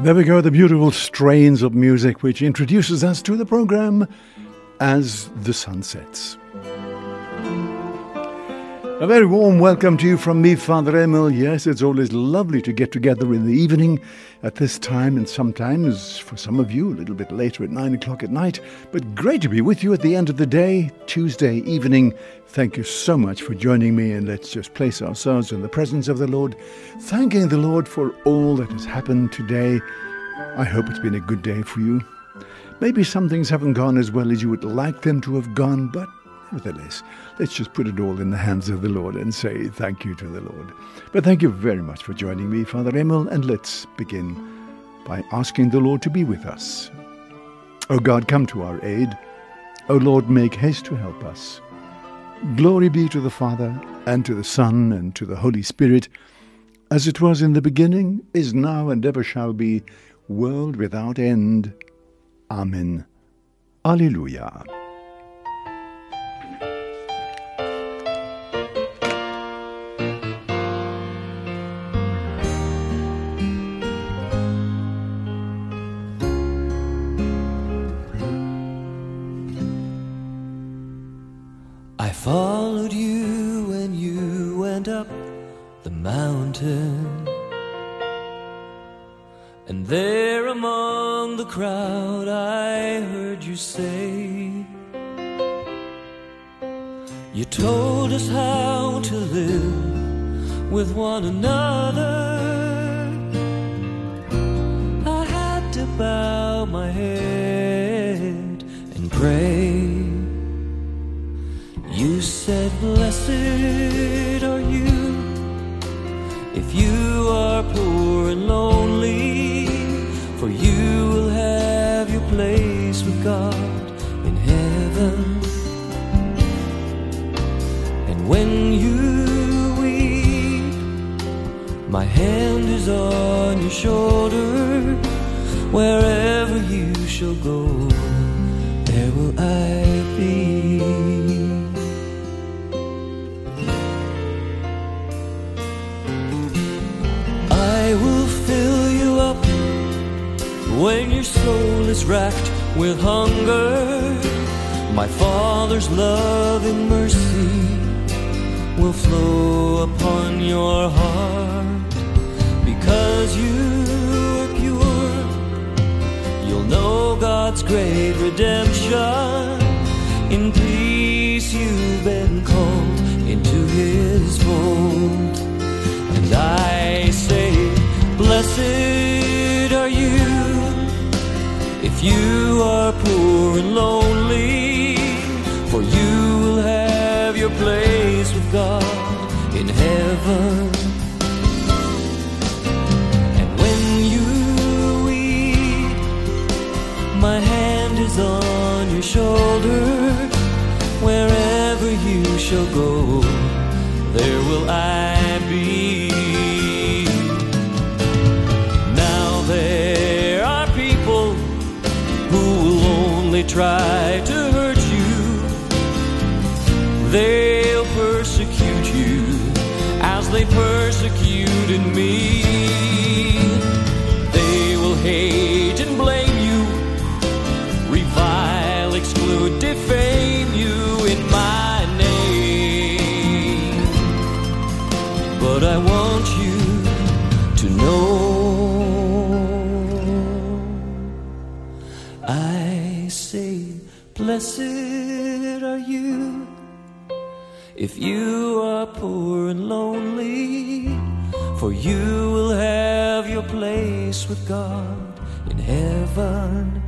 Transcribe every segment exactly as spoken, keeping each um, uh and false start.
There we go, the beautiful strains of music which introduces us to the program As the Sun Sets. A very warm welcome to you from me, Father Emil. Yes, it's always lovely to get together in the evening at this time, and sometimes, for some of you, a little bit later at nine o'clock at night. But great to be with you at the end of the day, Tuesday evening. Thank you so much for joining me, and let's just place ourselves in the presence of the Lord, thanking the Lord for all that has happened today. I hope it's been a good day for you. Maybe some things haven't gone as well as you would like them to have gone, but nevertheless, let's just put it all in the hands of the Lord and say thank you to the Lord. But thank you very much for joining me, Father Emil, and let's begin by asking the Lord to be with us. O God, come to our aid. O Lord, make haste to help us. Glory be to the Father, and to the Son, and to the Holy Spirit, as it was in the beginning, is now, and ever shall be, world without end. Amen. Alleluia. I followed you when you went up the mountain, and there among the crowd I heard you say, you told us how to live with one another. I had to bow my head and pray. You said, blessed are you if you are poor and lonely, for you will have your place with God in heaven. And when you weep, my hand is on your shoulder. Wherever you shall go, there will I be. I will fill you up when your soul is racked with hunger. My Father's love and mercy will flow upon your heart. Because you are pure, you'll know God's great redemption. In peace you've been called into His fold. And I say, blessed are you if you are poor and lonely, for you will have your place with God in heaven. And when you weep, my hand is on your shoulder. Wherever you shall go, there will I be. Now there are people who will only try to hurt you. They'll persecute you as they persecuted me. They will hate and blame you, revile, exclude, defame you in my name. But I want you to know, I say, blessed are you if you are poor and lonely, for you will have your place with God in heaven.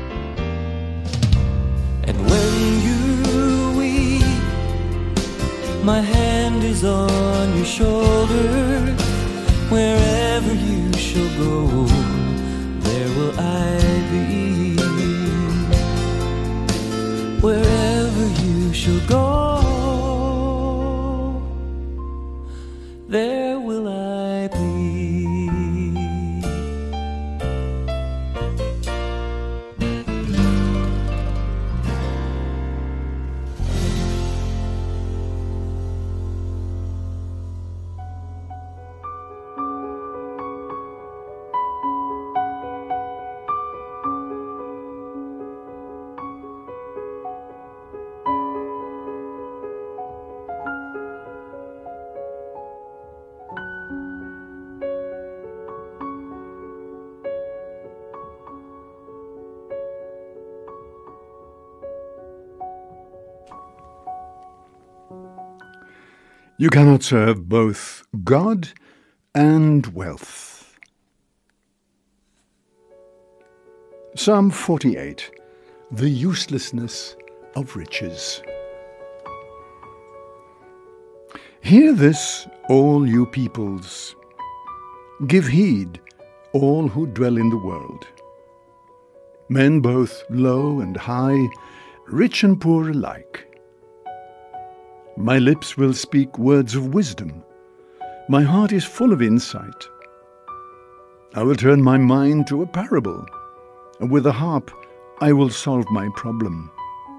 And when you weep, my hand is on your shoulder. Wherever you shall go, there will I be. Wherever you shall go, there will I be. You cannot serve both God and wealth. Psalm forty-eight, the uselessness of riches. Hear this, all you peoples. Give heed, all who dwell in the world. Men both low and high, rich and poor alike. My lips will speak words of wisdom. My heart is full of insight. I will turn my mind to a parable, and with a harp I will solve my problem.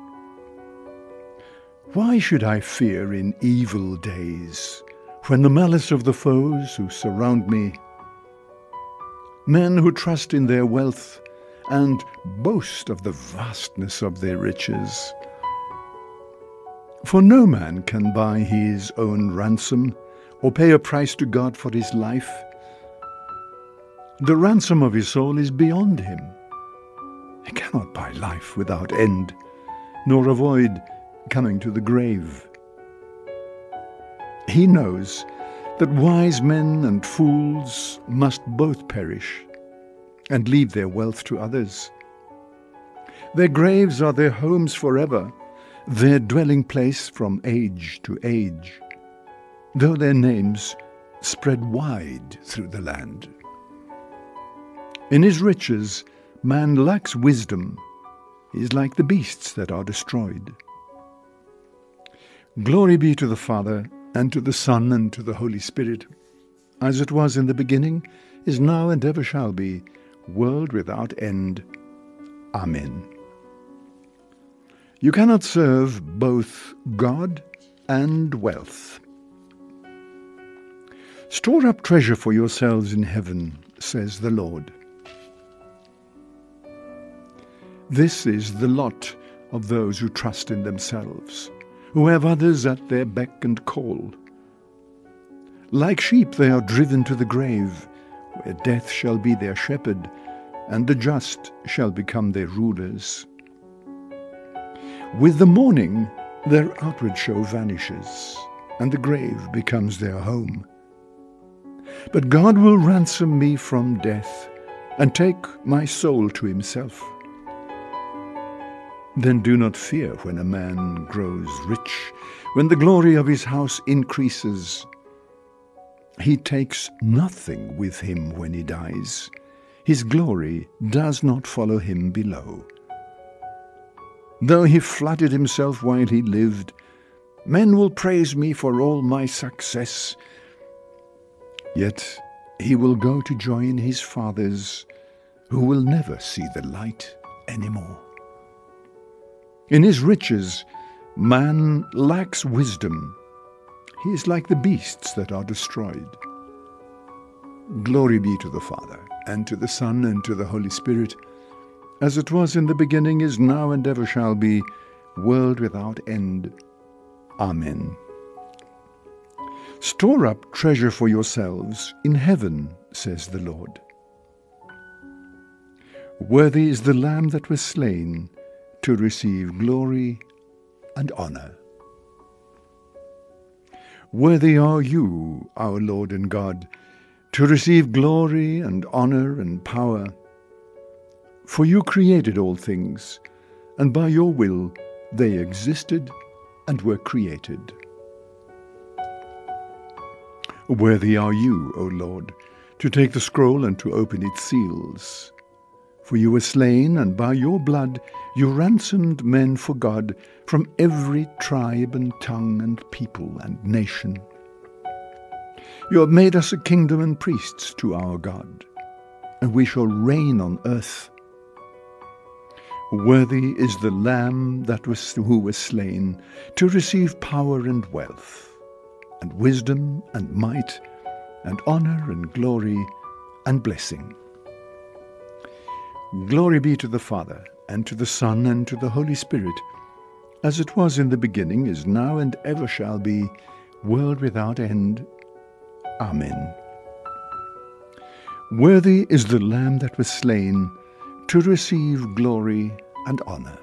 Why should I fear in evil days, when the malice of the foes who surround me, men who trust in their wealth and boast of the vastness of their riches? For no man can buy his own ransom or pay a price to God for his life. The ransom of his soul is beyond him. He cannot buy life without end, nor avoid coming to the grave. He knows that wise men and fools must both perish and leave their wealth to others. Their graves are their homes forever, their dwelling place from age to age, though their names spread wide through the land. In his riches, man lacks wisdom. He is like the beasts that are destroyed. Glory be to the Father, and to the Son, and to the Holy Spirit, as it was in the beginning, is now, and ever shall be, world without end. Amen. You cannot serve both God and wealth. Store up treasure for yourselves in heaven, says the Lord. This is the lot of those who trust in themselves, who have others at their beck and call. Like sheep they are driven to the grave, where death shall be their shepherd, and the just shall become their rulers. With the morning their outward show vanishes, and the grave becomes their home. But God will ransom me from death, and take my soul to himself. Then do not fear when a man grows rich, when the glory of his house increases. He takes nothing with him when he dies. His glory does not follow him below. Though he flattered himself while he lived, men will praise me for all my success. Yet he will go to join his fathers, who will never see the light anymore. In his riches, man lacks wisdom. He is like the beasts that are destroyed. Glory be to the Father, and to the Son, and to the Holy Spirit, as it was in the beginning, is now, and ever shall be, world without end. Amen. Store up treasure for yourselves in heaven, says the Lord. Worthy is the Lamb that was slain to receive glory and honor. Worthy are you, our Lord and God, to receive glory and honor and power. For you created all things, and by your will they existed and were created. Worthy are you, O Lord, to take the scroll and to open its seals. For you were slain, and by your blood you ransomed men for God from every tribe and tongue and people and nation. You have made us a kingdom and priests to our God, and we shall reign on earth. Worthy is the Lamb that was who was slain to receive power and wealth, and wisdom and might, and honor and glory and blessing. Glory be to the Father, and to the Son, and to the Holy Spirit, as it was in the beginning, is now, and ever shall be, world without end. Amen. Worthy is the Lamb that was slain to receive glory and honor.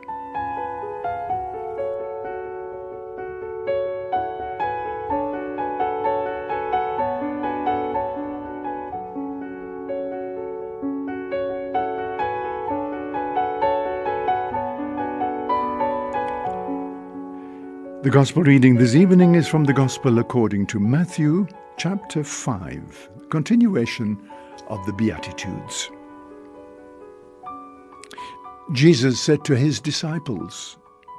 The Gospel reading this evening is from the Gospel according to Matthew, chapter five, continuation of the Beatitudes. Jesus said to his disciples,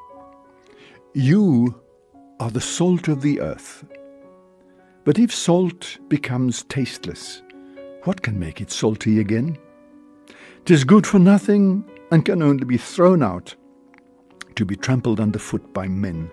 "You are the salt of the earth. But if salt becomes tasteless, what can make it salty again? 'Tis good for nothing and can only be thrown out to be trampled underfoot by men.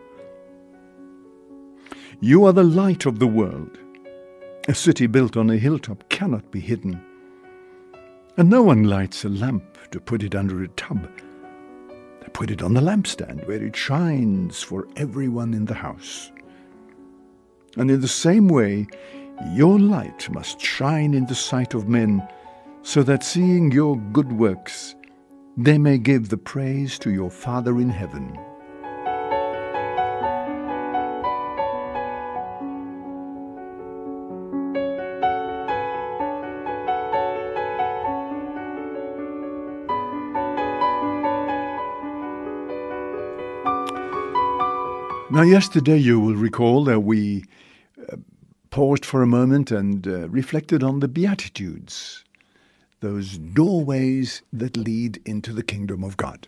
You are the light of the world. A city built on a hilltop cannot be hidden. And no one lights a lamp to put it under a tub. They put it on the lampstand where it shines for everyone in the house. And in the same way, your light must shine in the sight of men, so that seeing your good works, they may give the praise to your Father in heaven." Now, yesterday you will recall that we uh, paused for a moment and uh, reflected on the Beatitudes, those doorways that lead into the kingdom of God.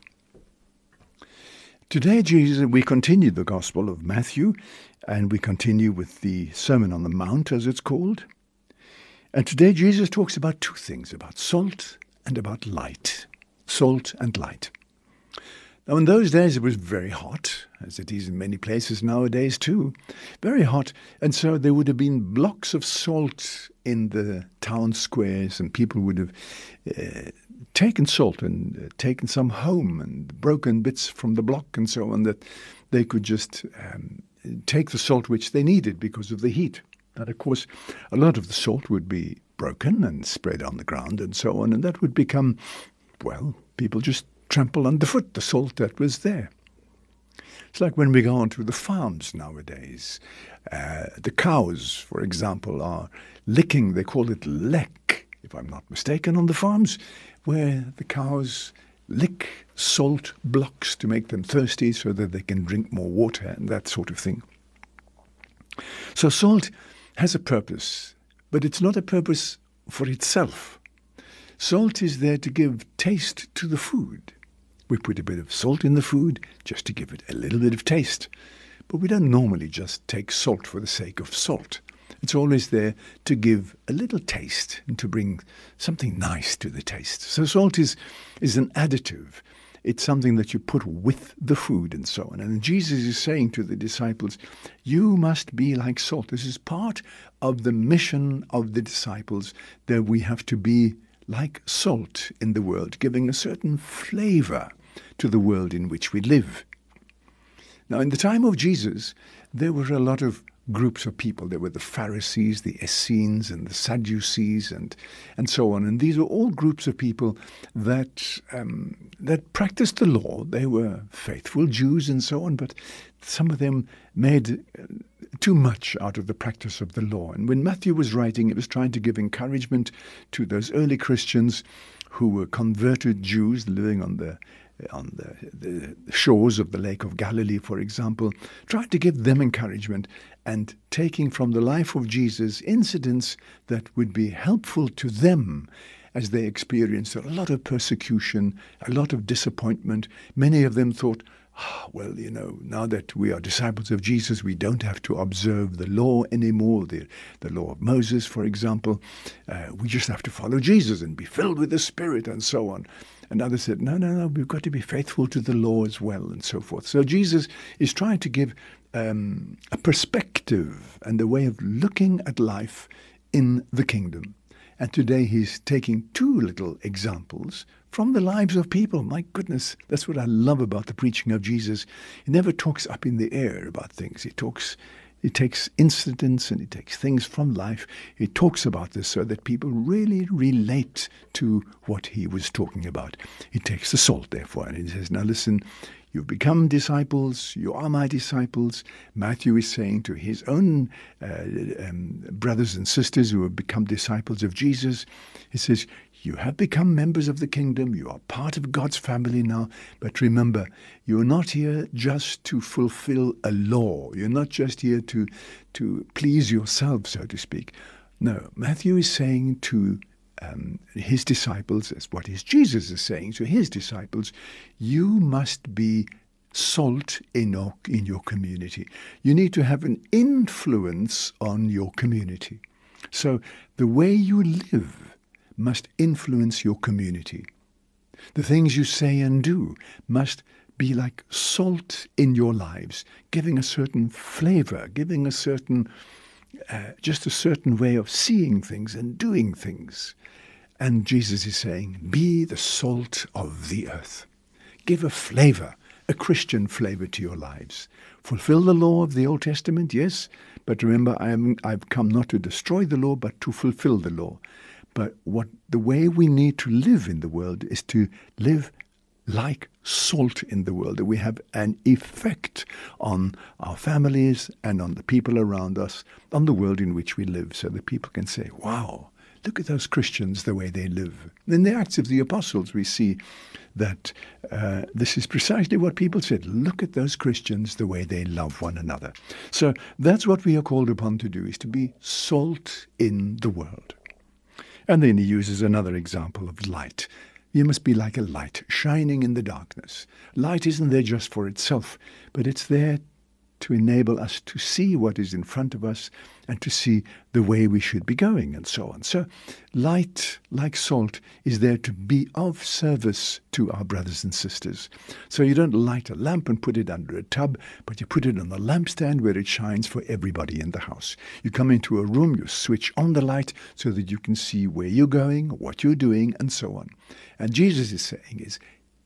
Today, Jesus, we continue the Gospel of Matthew, and we continue with the Sermon on the Mount, as it's called. And today Jesus talks about two things, about salt and about light. Salt and light. Now, in those days, it was very hot, as it is in many places nowadays too, very hot. And so there would have been blocks of salt in the town squares, and people would have uh, taken salt and uh, taken some home and broken bits from the block and so on, that they could just um, take the salt which they needed because of the heat. And of course, a lot of the salt would be broken and spread on the ground and so on, and that would become, well, people just trample underfoot the salt that was there. It's like when we go onto the farms nowadays. Uh, the cows, for example, are licking, they call it leck, if I'm not mistaken, on the farms, where the cows lick salt blocks to make them thirsty so that they can drink more water and that sort of thing. So salt has a purpose, but it's not a purpose for itself. Salt is there to give taste to the food. We put a bit of salt in the food just to give it a little bit of taste. But we don't normally just take salt for the sake of salt. It's always there to give a little taste and to bring something nice to the taste. So salt is, is an additive. It's something that you put with the food and so on. And Jesus is saying to the disciples, you must be like salt. This is part of the mission of the disciples, that we have to be like salt in the world, giving a certain flavor to the world in which we live. Now, in the time of Jesus, there were a lot of groups of people. There were the Pharisees, the Essenes, and the Sadducees, and and so on. And these were all groups of people that um, that practiced the law. They were faithful Jews and so on, but some of them made too much out of the practice of the law. And when Matthew was writing, it was trying to give encouragement to those early Christians who were converted Jews living on the on the, the shores of the Lake of Galilee, for example, trying to give them encouragement and taking from the life of Jesus incidents that would be helpful to them as they experienced a lot of persecution, a lot of disappointment. Many of them thought, oh, well, you know, now that we are disciples of Jesus, we don't have to observe the law anymore, the, the law of Moses, for example. Uh, we just have to follow Jesus and be filled with the Spirit and so on. And others said, no, no, no, we've got to be faithful to the law as well, and so forth. So Jesus is trying to give um, a perspective and a way of looking at life in the kingdom. And today he's taking two little examples from the lives of people. My goodness, that's what I love about the preaching of Jesus. He never talks up in the air about things. He talks, he takes incidents and he takes things from life. He talks about this so that people really relate to what he was talking about. He takes the salt, therefore, and he says, now listen, you've become disciples, you are my disciples. Matthew is saying to his own uh, um, brothers and sisters who have become disciples of Jesus, he says, You have become members of the kingdom. You are part of God's family now. But remember, you're not here just to fulfill a law. You're not just here to, to please yourself, so to speak. No, Matthew is saying to um, his disciples, as what is Jesus is saying to his disciples, you must be salt in your, in your community. You need to have an influence on your community. So the way you live must influence your community. The things you say and do must be like salt in your lives, giving a certain flavor, giving a certain, uh, just a certain way of seeing things and doing things. And Jesus is saying, be the salt of the earth. Give a flavor, a Christian flavor to your lives. Fulfill the law of the Old Testament, yes, but remember, I am, I've come not to destroy the law, but to fulfill the law. But what the way we need to live in the world is to live like salt in the world, that we have an effect on our families and on the people around us, on the world in which we live, so that people can say, wow, look at those Christians, the way they live. In the Acts of the Apostles, we see that uh, this is precisely what people said. Look at those Christians, the way they love one another. So that's what we are called upon to do, is to be salt in the world. And then he uses another example of light. You must be like a light, shining in the darkness. Light isn't there just for itself, but it's there to enable us to see what is in front of us and to see the way we should be going and so on. So light, like salt, is there to be of service to our brothers and sisters. So you don't light a lamp and put it under a tub, but you put it on the lampstand where it shines for everybody in the house. You come into a room, you switch on the light so that you can see where you're going, what you're doing, and so on. And Jesus is saying is,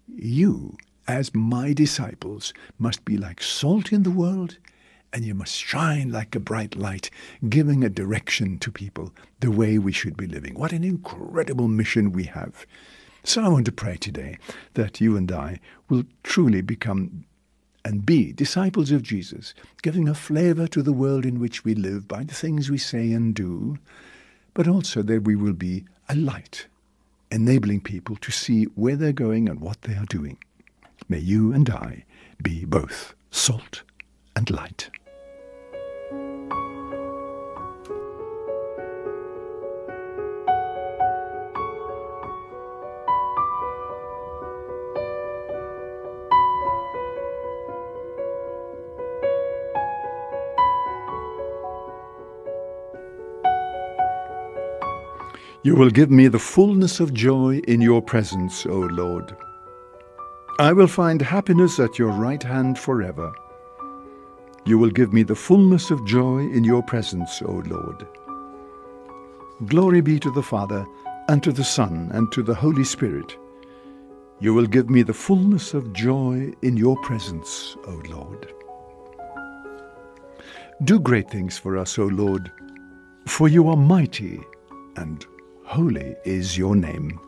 you, as my disciples, must be like salt in the world, and you must shine like a bright light, giving a direction to people, the way we should be living. What an incredible mission we have. So I want to pray today that you and I will truly become and be disciples of Jesus, giving a flavor to the world in which we live by the things we say and do, but also that we will be a light, enabling people to see where they're going and what they are doing. May you and I be both salt and light. You will give me the fullness of joy in your presence, O Lord. I will find happiness at your right hand forever. You will give me the fullness of joy in your presence, O Lord. Glory be to the Father, and to the Son, and to the Holy Spirit. You will give me the fullness of joy in your presence, O Lord. Do great things for us, O Lord, for you are mighty, and holy is your name.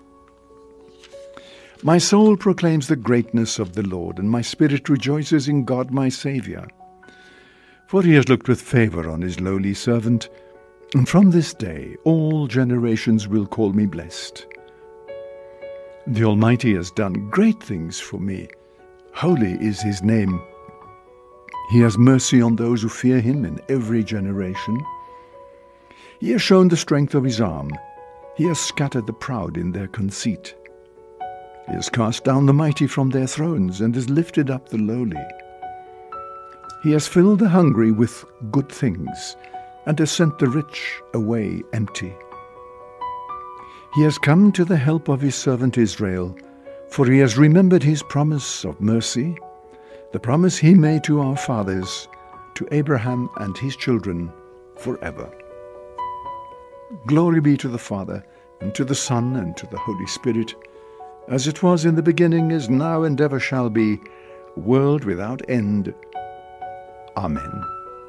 My soul proclaims the greatness of the Lord, and my spirit rejoices in God my Saviour. For he has looked with favour on his lowly servant, and from this day all generations will call me blessed. The Almighty has done great things for me. Holy is his name. He has mercy on those who fear him in every generation. He has shown the strength of his arm. He has scattered the proud in their conceit. He has cast down the mighty from their thrones and has lifted up the lowly. He has filled the hungry with good things and has sent the rich away empty. He has come to the help of his servant Israel, for he has remembered his promise of mercy, the promise he made to our fathers, to Abraham and his children forever. Glory be to the Father, and to the Son, and to the Holy Spirit, as it was in the beginning, is now, and ever shall be, world without end. Amen.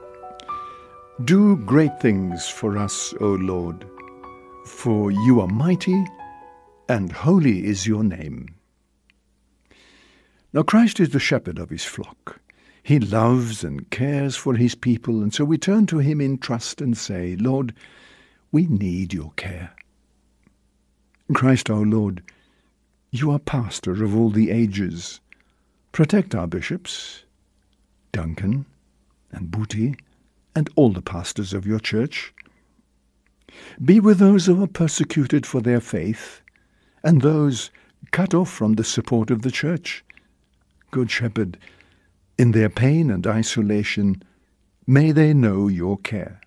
Do great things for us, O Lord, for you are mighty, and holy is your name. Now Christ is the shepherd of his flock. He loves and cares for his people, and so we turn to him in trust and say, Lord, we need your care. Christ our Lord, you are pastor of all the ages. Protect our bishops, Duncan and Booty, and all the pastors of your church. Be with those who are persecuted for their faith, and those cut off from the support of the church. Good Shepherd, in their pain and isolation, may they know your care.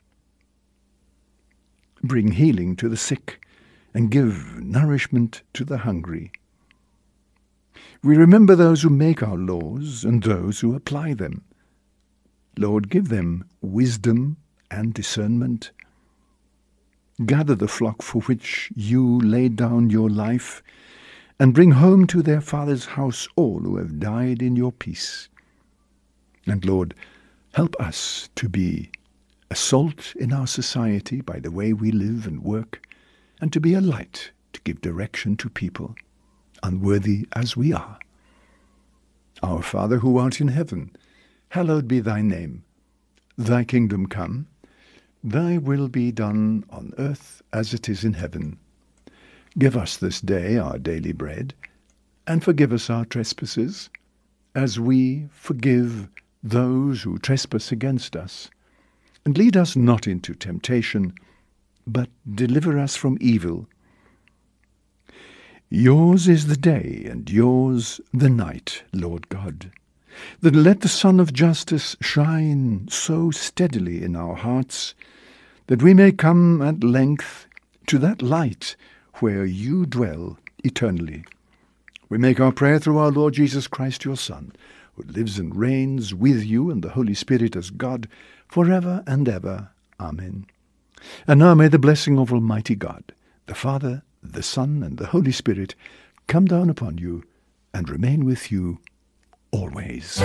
Bring healing to the sick, and give nourishment to the hungry. We remember those who make our laws and those who apply them. Lord, give them wisdom and discernment. Gather the flock for which you laid down your life, and bring home to their Father's house all who have died in your peace. And Lord, help us to be a salt in our society by the way we live and work, and to be a light to give direction to people, unworthy as we are. Our Father who art in heaven, hallowed be thy name. Thy kingdom come, thy will be done on earth as it is in heaven. Give us this day our daily bread, and forgive us our trespasses, as we forgive those who trespass against us. And lead us not into temptation, but deliver us from evil. Yours is the day, and yours the night, Lord God. Then let the sun of justice shine so steadily in our hearts, that we may come at length to that light where you dwell eternally. We make our prayer through our Lord Jesus Christ, your Son, who lives and reigns with you and the Holy Spirit as God, forever and ever. Amen. And now may the blessing of Almighty God, the Father, the Son, and the Holy Spirit come down upon you and remain with you always.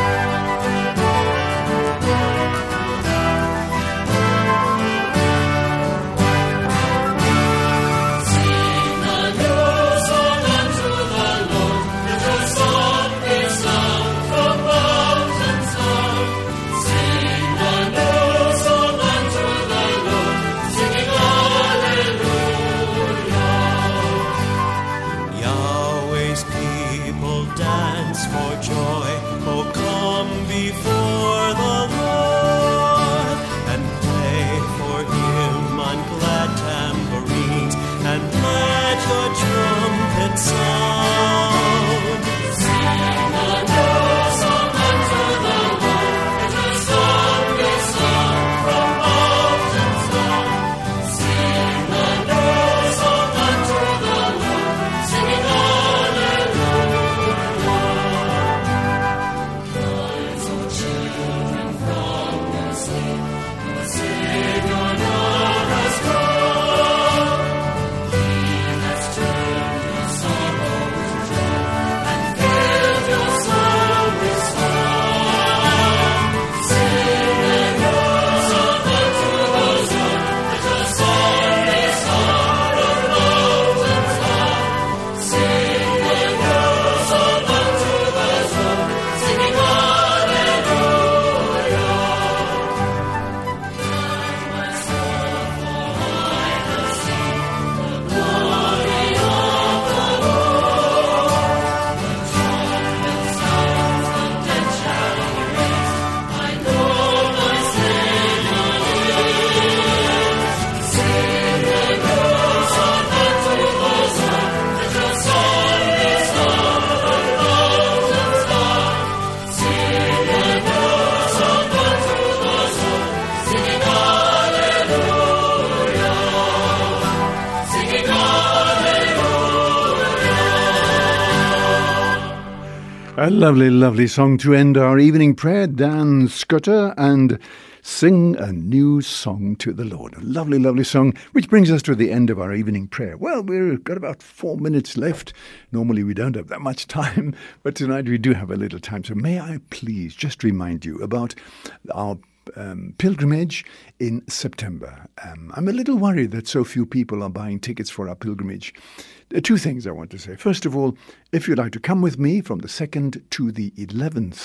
A lovely, lovely song to end our evening prayer. Dan Scudder and Sing a New Song to the Lord. A lovely, lovely song, which brings us to the end of our evening prayer. Well, we've got about four minutes left. Normally we don't have that much time, but tonight we do have a little time. So may I please just remind you about our Um, pilgrimage in September. Um, I'm a little worried that so few people are buying tickets for our pilgrimage. There are two things I want to say. First of all, if you'd like to come with me from the second to the eleventh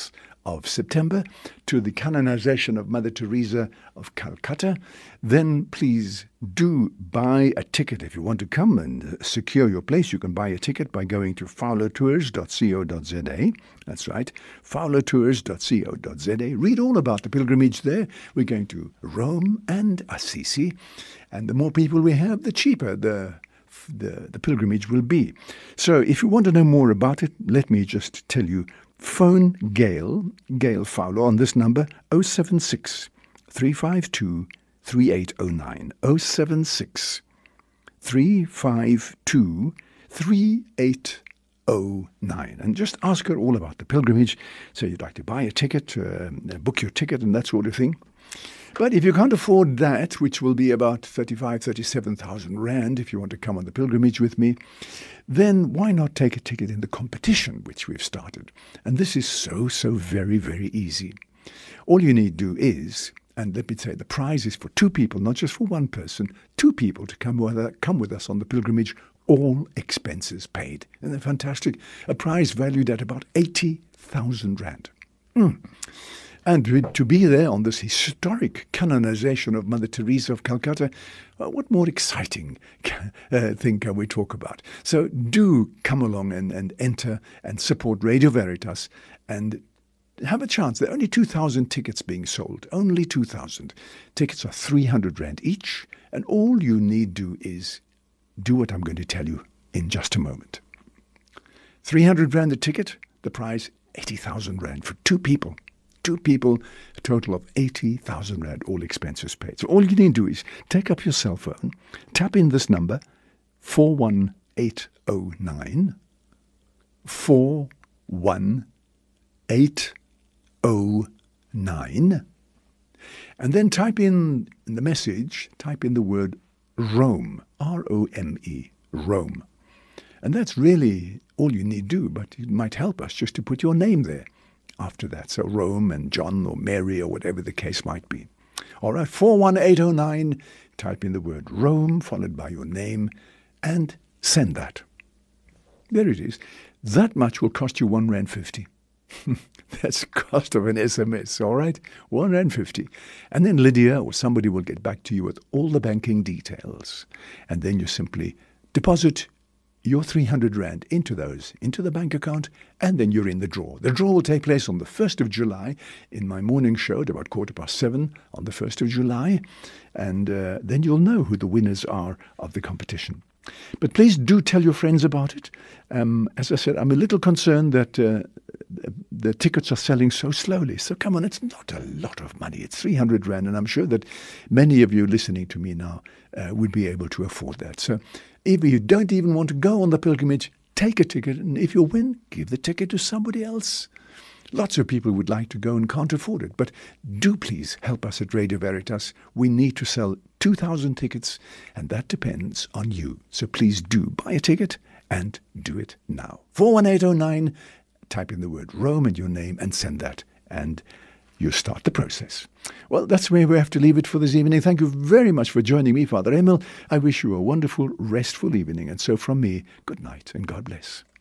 of September to the canonization of Mother Teresa of Calcutta, then please do buy a ticket. If you want to come and secure your place, you can buy a ticket by going to fowler tours dot co dot za. That's right, fowler tours dot co dot za. Read all about the pilgrimage there. We're going to Rome and Assisi, and the more people we have, the cheaper the The, the pilgrimage will be. So if you want to know more about it, let me just tell you, phone Gail, Gail Fowler, on this number, oh seven six, three five two, three eight oh nine, oh seven six, three five two, three eight oh nine. And just ask her all about the pilgrimage. So you'd like to buy a ticket, uh, book your ticket and that sort of thing. But if you can't afford that, which will be about thirty-five, thirty-seven thousand rand if you want to come on the pilgrimage with me, then why not take a ticket in the competition which we've started? And this is so, so very, very easy. All you need to do is, and let me say, the prize is for two people, not just for one person, two people to come with, come with us on the pilgrimage, all expenses paid. Isn't that fantastic? A prize valued at about eighty thousand rand. Mm. And to be there on this historic canonization of Mother Teresa of Calcutta, well, what more exciting uh, thing can we talk about? So do come along and, and enter and support Radio Veritas and have a chance. There are only two thousand tickets being sold, only two thousand. Tickets are three hundred rand each, and all you need do is do what I'm going to tell you in just a moment. three hundred rand a ticket, the price eighty thousand rand for two people. Two people, a total of eighty thousand rand, all expenses paid. So all you need to do is take up your cell phone, tap in this number, four one eight oh nine, four one eight oh nine, and then type in the message, type in the word Rome, R O M E, Rome. And that's really all you need to do, but it might help us just to put your name there after that. So Rome and John or Mary or whatever the case might be. All right, four one eight oh nine, type in the word Rome followed by your name and send that. There it is. That much will cost you one rand fifty. That's the cost of an S M S, all right? one rand fifty. And then Lydia or somebody will get back to you with all the banking details. And then you simply deposit your three hundred rand into those, into the bank account, and then you're in the draw. The draw will take place on the first of July in my morning show at about quarter past seven on the first of July, and uh, then you'll know who the winners are of the competition. But please do tell your friends about it. Um, as I said, I'm a little concerned that uh, the tickets are selling so slowly. So come on, it's not a lot of money. It's three hundred rand, and I'm sure that many of you listening to me now uh, would be able to afford that. So if you don't even want to go on the pilgrimage, take a ticket, and if you win, give the ticket to somebody else. Lots of people would like to go and can't afford it, but do please help us at Radio Veritas. We need to sell two thousand tickets, and that depends on you. So please do buy a ticket and do it now. four one eight oh nine, type in the word Rome and your name and send that, and you start the process. Well, that's where we have to leave it for this evening. Thank you very much for joining me, Father Emil. I wish you a wonderful, restful evening. And so from me, good night and God bless.